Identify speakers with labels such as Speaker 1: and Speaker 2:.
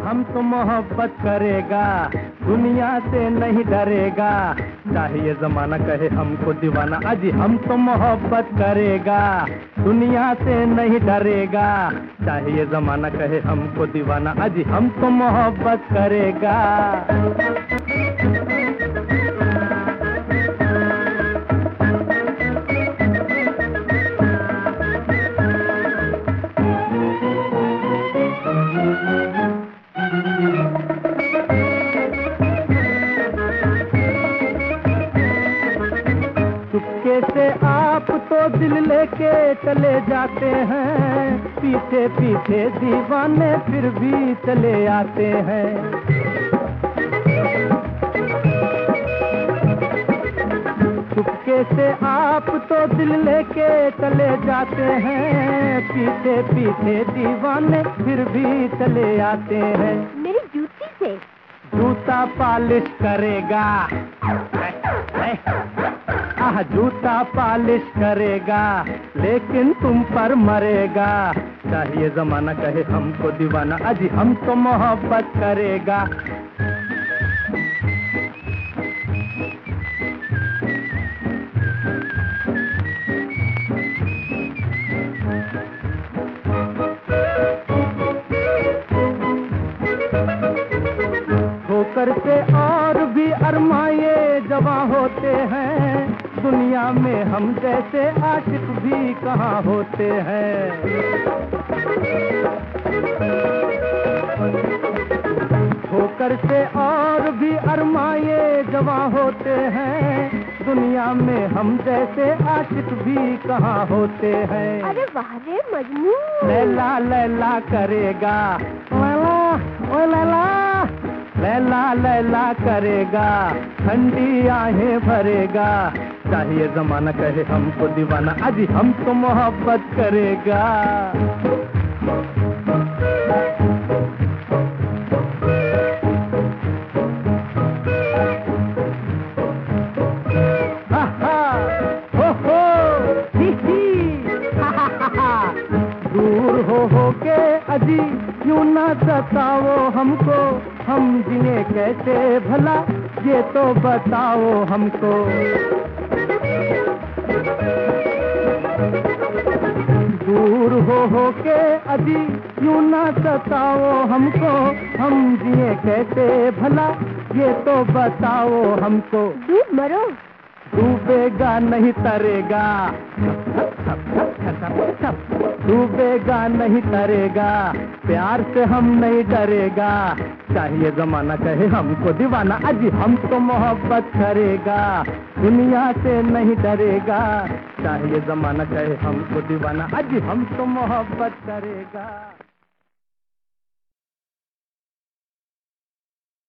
Speaker 1: हमको मोहब्बत करेगा, दुनिया से नहीं डरेगा, चाहे जमाना कहे हमको दीवाना, अजी हमको मोहब्बत करेगा, दुनिया से नहीं डरेगा, चाहे जमाना कहे हमको दीवाना, अजी हमको मोहब्बत करेगा। चुपके से आप तो दिल लेके चले जाते हैं, पीछे पीछे दीवाने फिर भी चले आते हैं। चुपके से आप तो दिल लेके चले जाते हैं, पीछे पीछे दीवाने फिर भी चले आते हैं।
Speaker 2: मेरी जूती से
Speaker 1: जूता पॉलिश करेगा, जूता पॉलिश करेगा, लेकिन तुम पर मरेगा, चाहिए जमाना कहे हमको दीवाना, अजी हमको मोहब्बत करेगा। ठोकर से और भी अरमाए जवां होते हैं, दुनिया में हम जैसे आशिक भी कहाँ होते हैं। ठोकर से और भी अरमाए जवां होते हैं, दुनिया में हम जैसे आशिक भी कहाँ होते हैं।
Speaker 2: अरे वाह रे मजनू,
Speaker 1: लैला लैला करेगा, लैला ओ लैला, लैला लैला करेगा, ठंडी आहें भरेगा, चाहिए जमाना कहे हमको दीवाना, अजी हमको मोहब्बत करेगा। हा हा हो ही हा हा हा, दूर हो के अजी क्यों ना सताओ हमको, हम जिए कैसे भला ये तो बताओ हमको। दूर हो के अजी क्यों ना सताओ हमको, हम जिए कैसे भला ये तो बताओ हमको।
Speaker 2: डूब मरो,
Speaker 1: डूबेगा नहीं तरेगा, डूबेगा नहीं तरेगा, प्यार से हम नहीं डरेगा, चाहिए जमाना कहे हमको दीवाना, अजी हमको मोहब्बत करेगा, दुनिया से नहीं डरेगा, चाहिए जमाना कहे हमको दीवाना, अजी हमको मोहब्बत करेगा।